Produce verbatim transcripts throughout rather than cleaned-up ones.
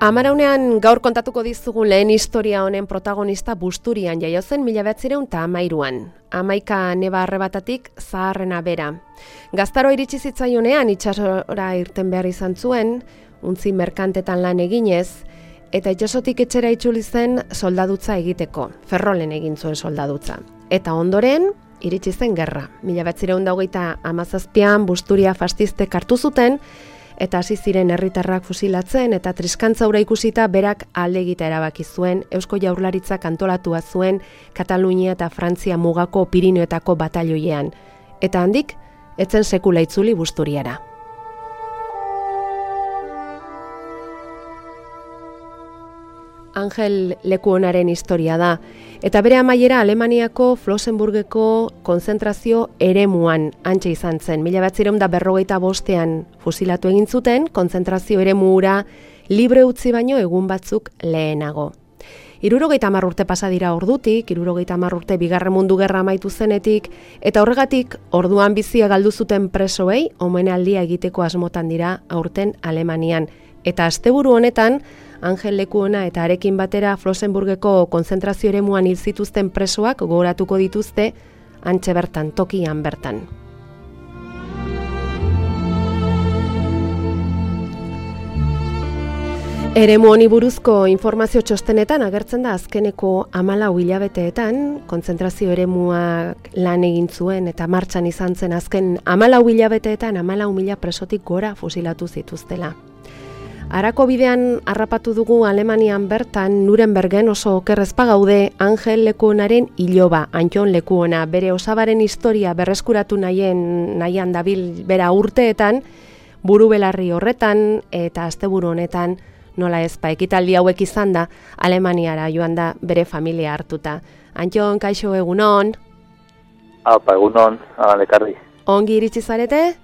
Amaraunean gaur kontatuko dizugu lehen historia honen protagonista Busturian jaio zen mila bederatziehun eta hamairuan. Hamaika neba arrebatatik zaharrena bera. Gaztaro iritsi zitzaionean itsasora irten behar izan zuen, untzi merkantetan lan eginez, eta itsasotik etxera itzuli zen soldadutza egiteko. Ferrolen egin zuen soldadutza. Eta ondoren iritsi zen gerra. mila bederatziehun eta hogeita hamazazpian Busturia fascistek hartu zuten, eta hasi ziren herritarrak fusilatzen eta triskantzaura ikusita berak alde egitea erabaki zuen. Eusko Jaurlaritzak antolatua zuen Katalunia eta Frantzia mugako Pirinioetako batalioiean. Eta handik, etzen sekula itzuli Busturiara. Angel Lekuonaren historia da, eta bere amaiera Alemaniako Flossenburgeko konzentrazio eremuan hantxe izan zen. Mila bederatziehun eta berrogeita bostean fusilatu egin zuten, konzentrazio eremuura libre utzi baino egun batzuk lehenago. Hirurogeita hamar urte pasa dira ordutik, hirurogeita hamar urte Bigarren Mundu Gerra amaitu zenetik, eta horregatik orduan bizia galdu zuten presoei omenaldia egiteko asmotan dira aurten Alemanian. Eta asteburu honetan, Angel Lekuona eta harekin batera Flossenburgeko konzentrazio eremuan hil zituzten presoak gogoratuko dituzte hantxe bertan, tokian bertan. Eremu honi buruzko informazio txostenetan agertzen da azkeneko hamalau hilabeteetan, konzentrazio eremuak lan egin zuen eta martxan izan zen azken hamalau hilabeteetan hamalau mila presotik gora fusilatu zituztela. Arako bidean harrapatu dugu Alemanian bertan Nurembergen oso okerrez pagaude Angel Lekuonaren iloba, Anton Lekuona, bere osabaren historia berreskuratu nahien, nahian dabil bera urteetan, buru belarri horretan eta asteburu honetan nola ezpa ekitaldi hauek izan da Alemaniara joan da bere familia hartuta. Anton, kaixo, egunon? Apa, egunon, lekarri. Ongi iritsi zarete?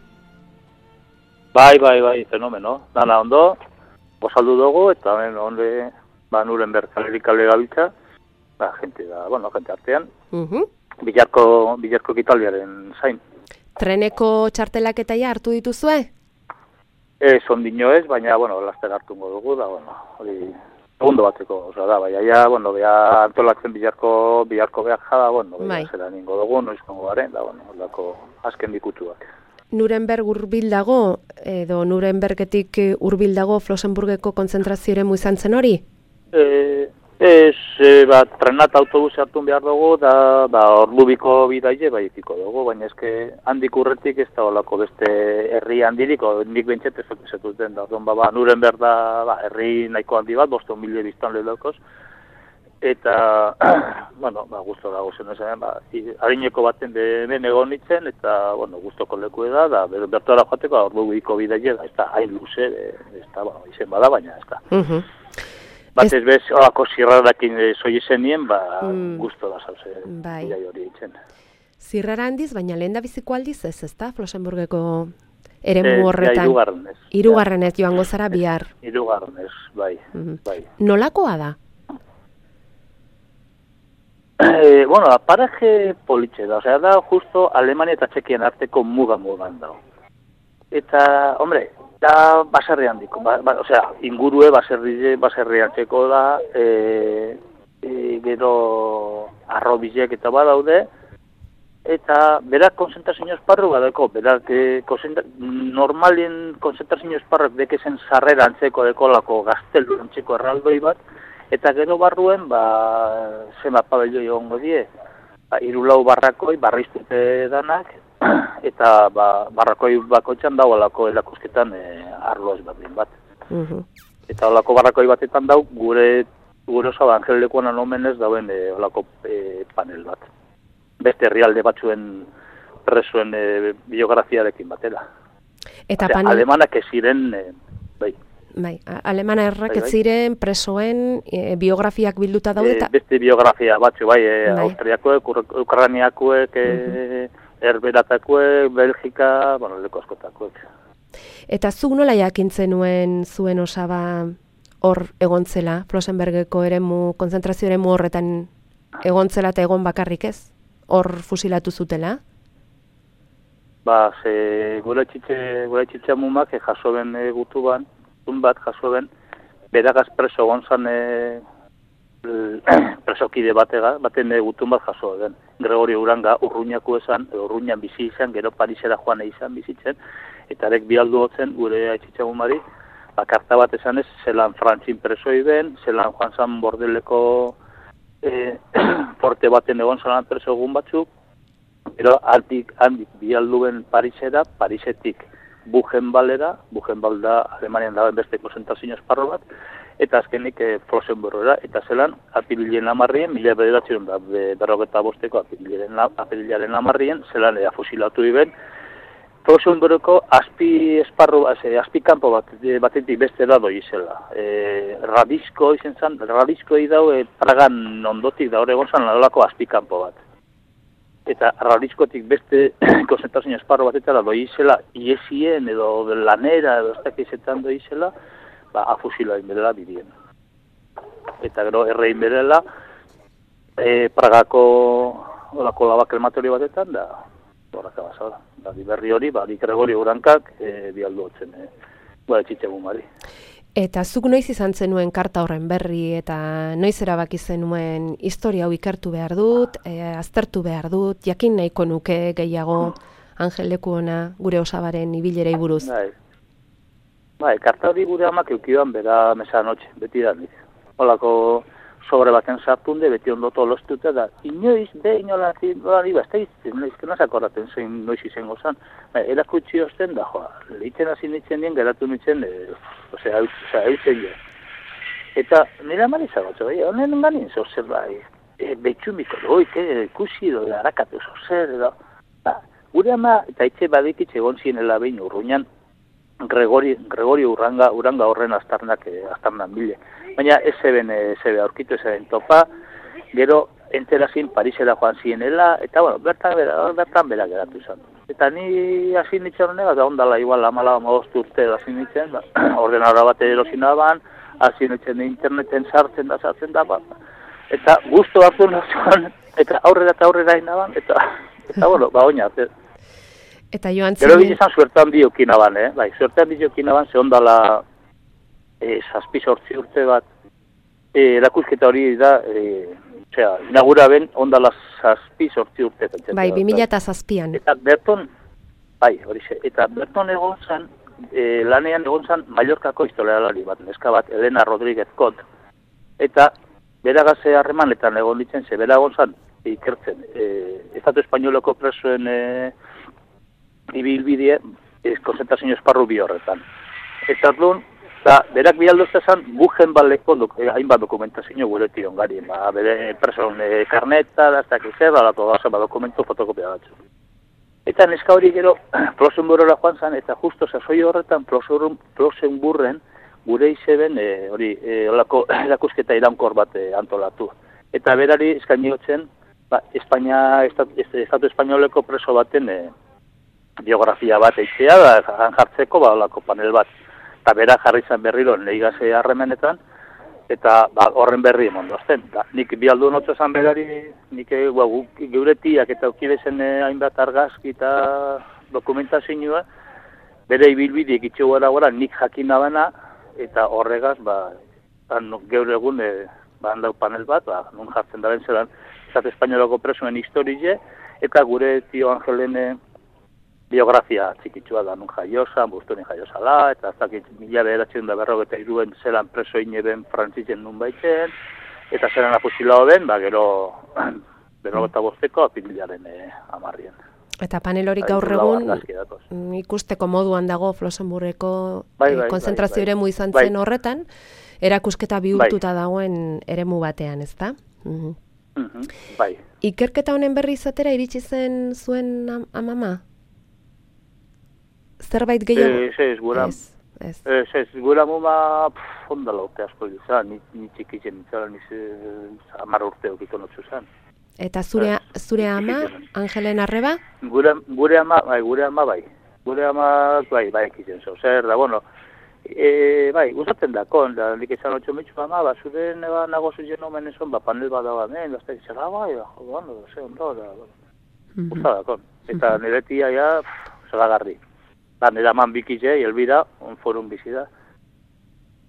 Bai, bai, bai, fenomeno. Dana ondo, bozaldu dugu, eta ben, onde, ba, Nuremberg kale gabiltza, ba, gente da, bueno, gente artean, uh-huh. bilarko, bilarko ekitaldiaren zain. Treneko txartelaketaia hartu dituzue? Ez, ondino ez, baina, bueno, laster hartungo dugu, da, bueno, hori, segundo bateko, oza, da, bai, aia, bueno, beha antolatzen bilarko, bilarko behar jada, bueno, beha zera ningo dugu, noizkongo garen, da, bueno, lako azken bikutuak. Nuremberg hurbil dago, edo Nurembergetik hurbil dago Flossenburgeko konzentrazio eremu izan zen hori? E, ez, e, ba, trenat autobus hartun behar dugu, da, ba, orlubiko bidaile bai ikiko dugu, baina eske handik urretik ez da olako beste herri handirik, nik bentset ez zetuten da, orduan, ba, ba, Nuremberg da, ba, herri nahiko handi bat, boston mila biztan lehiakoz, eta, bueno, ba, guztu dago zen esan, ba, harineko baten hemen egon nintzen, eta, bueno, guztoko leku da, da, bertuara joateko, orlubiko bidaile da, ez da, hain luze, ez da, bueno, izen bada, baina ez da. Uh-huh. Bat ez bez, olako zirrarakin zoi izen nien, ba, mm. guztu da zauze, bai. bidai hori itzen. Zirrara handiz, baina lehen da biziko aldiz ez, ez da, Flossenburgeko eremu horretan? Ja, irugarren ez. Irugarren ez, joango zara bihar. Irugarren ez, bai, uh-huh. bai. Nolakoa da? Eh, bueno, paraje politxe da, osea, da justo Alemania eta Txekien arteko muga-mugan dago. Eta, hombre, da baserri handiko, ba, ba, osea, ingurue baserri, baserri hartzeko da, e, e, gero arrobizek eta badaude, eta berak konzentrazio esparru badako, berak e, konzentra, normalien konzentrazio esparruak dekezen sarrera antzeko dekolako gaztelu antzeko erraldoi bat, eta gero barruen, ba, zema pabelloi egongo die, ba, irulau barrakoi, barriztute danak, eta ba, barrakoi bakoitzan dago olako erakusketan e, arlo ezberdin bat. Uh-huh. Eta olako barrakoi batetan dau, gure, gure oso Angel Lekuonan omenez dauen e, olako e, panel bat. Beste herrialde batzuen presuen e, biografiarekin batera. Eta Osea, panel... alemanak ez ziren, e, bai. Bai, alemana errak ez ziren presoen e, biografiak bilduta daude eta... E, beste biografia batzu, bai, e, bai. Austriakoek, Ukrainiakoek, e, uh-huh. Herberatakoek, Belgika, bueno, leko askotakoek. Eta zuk nola jakintzen nuen zuen osaba hor egontzela, Flossenburgeko eremu, konzentrazio eremu horretan egontzela eta egon bakarrik ez? Hor fusilatu zutela? Ba, ze gure txitxe, gure txitxe amumak jaso ben e, gutu ban, bat jaso ben, beragaz preso gonzan e, presokide batega, baten gutun bat jaso den. Gregorio Uranga urruñako esan, urruñan bizi izan, gero Parisera joan izan bizitzen, eta arek bialdu hotzen gure aitzitxagumari, bakarta bat esan ez, zelan Frantzin presoi ben, zelan joan zan bordeleko e, porte baten egon zelan preso egun batzuk, pero handik, handik bialduen Parisera, Parisetik Buchenwaldera, Buchenwald da Alemanian dagoen beste konzentrazio esparru bat, eta azkenik e, Flossenburgera, eta zelan apirilien amarrien, mila bederatzen da, berrogeta bosteko apirilaren amarrien, zelan ea fusilatu iben, Flossenburgeko azpi esparru, azpi kanpo bat, batetik beste da doi izela. E, Radizko izen zan, Radizko idau e, Pragan ondotik da hori gonzan ladolako azpi kanpo bat. Eta Radizkotik beste konzentrazio esparru batetara doi izela, iesien edo lanera edo ez dakizetan doi izela, ba, afusila inberela bidien. Eta gero erre inberela, e, Pragako olako labak krematorio batetan, da, horraka basada. Da, berri hori, ba, Gregorio Urankak e, bialdu hotzen, e, gara txitxegumari. Eta zuk noiz izan zenuen karta horren berri, eta noiz erabaki zenuen historia hau ikertu behar dut, e, aztertu behar dut, jakin nahiko nuke gehiago Angel Lekuona gure osabaren ibilerei buruz. Bai, bai karta hori gure amak eukidan bera mesanotxe, beti da nik. Holako sobre baten sartunde, beti ondo tolostute da, inoiz, be, inolazin, bari, ba, ez da izten, izkena zakorraten zein noiz izango zan. Ba, erakutsi osten da, joa, lehitzen hasi nintzen dien, geratu nintzen, e, osea, eutzen jo. Eta nire amari zagotzo, bai, honen ganin zozer, bai, e, betxumiko, oi, ke, ikusi, do, harakatu zozer, edo, ba, gure ama, eta itxe badikitxe egon zienela behin urruñan, Gregorio, Gregorio Uranga, Uranga horren astarnak, eh, astarnak bile. Baina ez zeben, ez zebe aurkitu, ez zeben topa, gero enterazin Parisera joan zienela, eta bueno, bertan bera, bertan bera geratu izan. Eta ni hasi nintzen honek, eta ondala igual amala amagoztu urte hasi nintzen, ba, ordenadora bat erosin aban, hasi nintzen interneten sartzen da, sartzen da, ba, eta gustu hartu nazioan, eta aurrera eta aurrera inaban, eta, eta bueno, ba, oina, eta joan zinen... Gero gizan suertan diokin aban, eh? Bai, suertan diokin aban, ze ondala e, zazpi sortzi urte bat, e, erakusketa hori da, e, osea, inagura ben ondala zazpi sortzi urte. Bai, bi mila eta zazpian. Eta berton, bai, hori ze, eta berton egon zan, e, lanean egon zan Mallorcako historialari bat, neska bat, Elena Rodríguez Cot, eta beragaze harremanetan egon ditzen, ze bera egon zan, ikertzen, e, Estatu Espainoleko presoen e, ibilbidea, ez konzentrazio esparru bi horretan. Eta orduan, da, berak bialdozta zan, Buchenwaldeko hainbat dokumentazio guretik ongari, ba, bere preson e, karneta, da, ez dakiz zer, alako gauza, ba, dokumento fotokopia batzu. Eta neska hori gero, Flossenburgera joan zan, eta justo sasoi horretan, Flossenburgen, gure izeben, e, hori, e, olako erakusketa iraunkor bat e, antolatu. Eta berari eskainiotzen, ba, Espainia, Estatu, Estatu Espainoleko preso baten, e, biografia bat eitzea, da, jartzeko, ba, olako panel bat. Eta bera jarri zen berriro, lehigaze harremenetan, eta ba, horren berri emondozten. Nik bi aldu notzo esan berari, nik ba, geuretiak eta ukidezen eh, hainbat argazki eta dokumentazioa, bere ibilbideek itxo gara gara, nik jakin nabana, eta horregaz, ba, gaur egun, e, ba, handau panel bat, ba, nun jartzen daren zelan, Estatu Espainolako presoen historie, eta gure tio Angelen biografia txikitsua da nun jaiosa, bustoren jaiosala, eta ez dakit mila bederatzen da berrogeta iruen zelan preso ineben frantzitzen nun baitzen, eta zelan afusilao ben, ba, gero berrogeta bosteko apirilaren eh, amarrien. Eta panel hori gaur egun ikusteko moduan dago Flossenburgeko bai, bai, konzentrazio eremu bai, izan zen bai. Horretan, erakusketa bihurtuta bai. Dagoen eremu batean, ezta? Mhm. Mhm, bai. Ikerketa honen berri izatera iritsi zen zuen am amama? Zerbait gehiago? Ez, ez, gura, ez, ez. Ez, ez, gura muma ondala urte asko izan, ni, ni txikitzen nintzen, ni amar urte okiko notzu zen. Eta zure, zure ama, Angelen Arreba? Gure, gure ama, bai, gure ama bai. Gure ama, bai, bai, ekitzen zo. Zer, da, bueno, e, bai, gustatzen dakon, da, nik izan otxo mitzu, ama, ba, zure neba nagozu jen omen ezon, ba, panel bat dagoa, men, da, ez da, bai, da, jo, bueno, ze, ondo, da, gustatzen dakon. Eta nire tia, ja, zelagarri. Da, nire aman bikize, Elbira, un forum bizi da.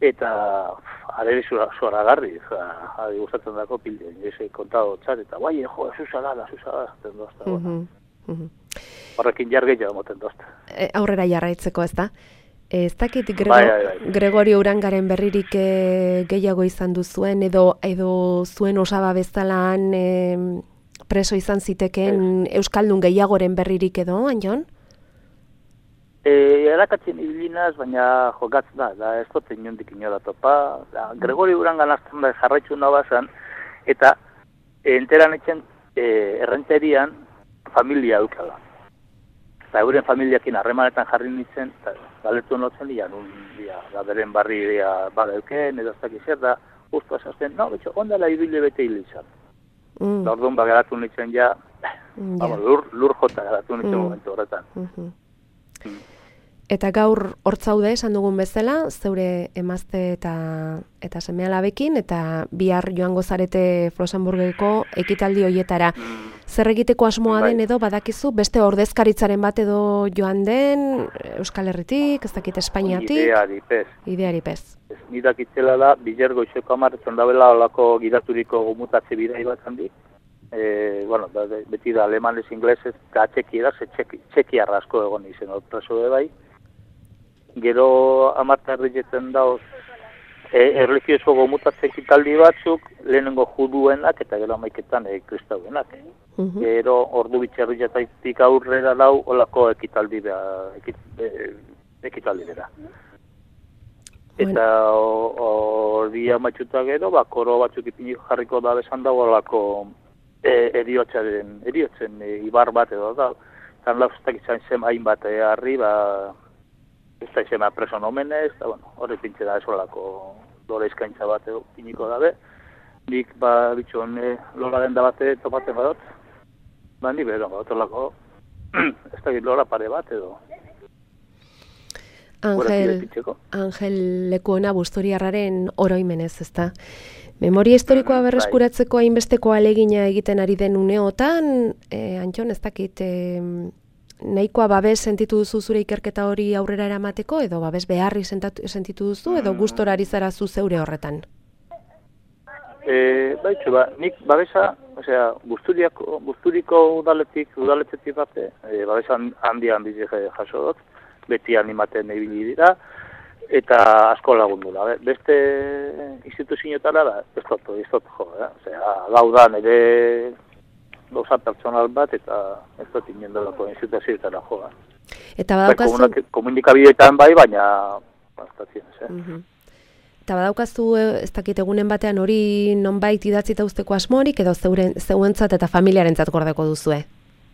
eta areri zora garri, ari gustatzen dako pilde, eze kontado txar, eta bai, jo, zuza da, zuza da, zaten dozta. Mhm, mhm. Horrekin jargeia moten dozta. E, aurrera jarraitzeko, ez da? Ez dakit Grego, bai, bai, bai. Gregorio Urangaren berririk e, gehiago izan duzuen, edo, edo zuen osaba bezalaan e, preso izan zitekeen es. Euskaldun gehiagoren berririk edo, Anjon? E, erakatzen ibilinaz, baina jokatz da, da ez dut inondik inola topa. Da, Gregorio Urangan azten da jarraitzu nabazan, eta e, enteran etxen e, errenterian familia eukala. Eta euren familiakin harremanetan jarri nintzen, eta galetu notzen dian, un dia, da beren barri dia, bada euken, edo ez dakiz da, justu azazten, no, betxo, ondala ibile bete hil izan. Mm. Da orduan, ba, garatu nintzen ja, mm, yeah. lur, lur jota garatu nintzen mm. momentu horretan. Mm-hmm. Mm. Eta gaur hortzaude esan dugun bezala, zeure emazte eta eta seme-alabekin, eta bihar joango zarete Flosenburgeko ekitaldi hoietara. Mm. Zer egiteko asmoa den edo badakizu, beste ordezkaritzaren bat edo joan den, Euskal Herritik, ez dakit Espainiatik? Ideari pez. Ideari pez. Ez nidak itzela da, bilergo izeko amaretzen dabela olako gidaturiko gomutatze bidai bat handik. E, bueno, da, beti da alemanez, inglesez, eta txekiera, ze txeki, txekiarra asko egon izen, preso bai. Gero amarta erretzen dauz e, erligiozko gomutatze ekitaldi batzuk, lehenengo juduenak eta gero amaiketan e, kristauenak. Uh-huh. Gero ordu bitxerrietatik aurrera dau olako ekitaldi bera, ekit, e, ekitaldi bera. Eta hori bueno. Amatxuta gero, ba, koro batzuk ipini jarriko da besan dago olako e, eriotzaren, eriotzen e, ibar bat edo da. Tan lauztak izan zen hainbat e, harri, ba, ez da izena preso nomenez, eta bueno, hori pintxe da esolako lora izkaintza bat edo piniko dabe. Nik, ba, bitxon, e, lora den da bate topatzen badot. Ba, ni bero, bat olako, ez da lora pare bat edo. Angel, Angel Lekuona Busturiarraren oroimenez, ezta? Memoria historikoa berreskuratzeko hainbesteko alegina egiten ari den uneotan, eh, Antxon, ez dakit, eh, nahikoa babes sentitu duzu zure ikerketa hori aurrera eramateko, edo babes beharri sentitu duzu, edo gustora ari zara zu zeure horretan? E, baitxu, ba, nik babesa, osea, Busturiako, Busturiko udaletik, udaletzetik bate, e, babesa handi handi jaso dut, beti animaten ibili dira, eta asko lagundu da. Beste instituzioetara da, ez dut, ez dut jo, eh? Osea, gau da nire gauza personal bat, eta ez dut inendolako instituzioetara jo. Eh? Eta badaukazu... Bai, komunikabideetan bai, baina... Bastazionez, eh? Uh-huh. Eta badaukazu, ez dakit egunen batean hori nonbait idatzita usteko asmorik, edo zeuren, zeuentzat eta familiarentzat gordeko duzue?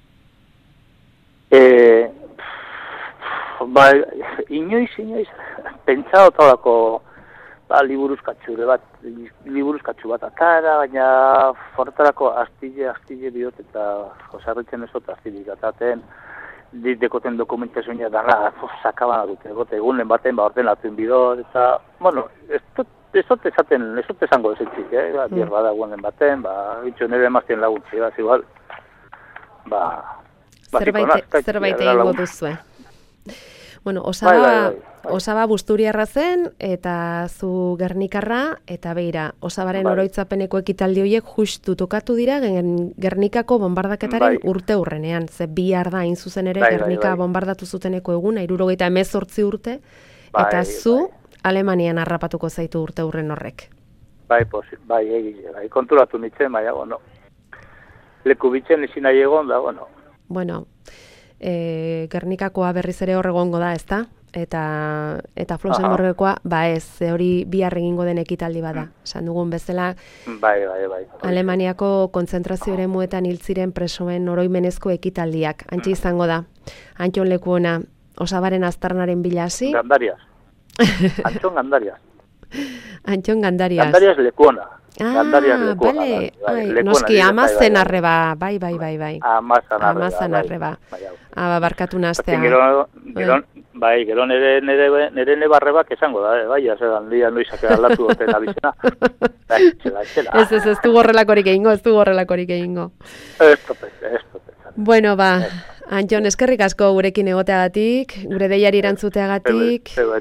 Eh... Ba, inoiz, inoiz, pentsa otalako ba, liburuzkatxure bat, liburuzkatxu bat atara, baina fortarako astille, astille biot eta josarritzen ez dut astilik ataten, dekoten dokumentazioa dara, sakabana dute, gote, egunen baten, ba, ordenatuen bidot, eta, bueno, ez dut, ez dut esaten, ez dut esango esetxik, eh, ba, bier bada egunen baten, ba, bitxo nire emaztien laguntzi, ba, igual, ba, zerbait, zerbait egingo duzue. Bueno, osaba, bai, bai, bai, bai. Osaba Busturiarra zen, eta zu Gernikarra, eta beira, osabaren bai. Oroitzapeneko ekitaldi horiek justu tokatu dira Gernikako bombardaketaren bai. Urte hurrenean. Ze bihar da, hain zuzen ere, bai, Gernika bai, bai. Bombardatu zuteneko egun, hirurogeita hemezortzi urte, bai, eta zu bai. Alemanian harrapatuko zaitu urte hurren horrek. Bai, posi, bai, egile, bai, konturatu nintzen, baina, bueno, leku bitzen ezin nahi egon da, bueno. Bueno, E, Gernikakoa berriz ere hor egongo da, ezta? Eta eta Flosenburgekoa, ba ez, hori bihar egingo den ekitaldi bada. Esan dugun bezala, bai, bai, bai. Alemaniako kontzentrazio eremuetan hil ziren presoen oroimenezko ekitaldiak. Antxe izango da. Antxon Lekuona, osabaren aztarnaren bila hasi. Gandarias. Antxon Gandarias. Antxon Gandarias. Gandarias Lekuona. Ah, bale, bai, noski, amazen arreba, bai, bai, bai, bai. Amazan arreba. Amazan arreba. Ah, barkatu naztea. Gero, gero, bai, gero nire, nire, nire nebarrebak esango da, bai, azeran dia noizak aldatu duten abizena. Bai, txela, txela. Ez, ez, ez du gorrelakorik egingo, ez du gorrelakorik egingo. Ez topet, ez topet. Bueno, ba, Antxon, eskerrik asko gurekin egoteagatik, gure deiari erantzuteagatik. Zeberi.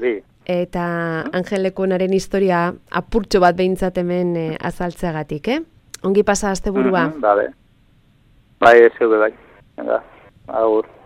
eta Angel Lekuonaren historia apurtxo bat behintzat hemen e, azaltzeagatik, eh? Ongi pasa asteburua. Mm-hmm, vale. Bai, ez bai. Venga, agur.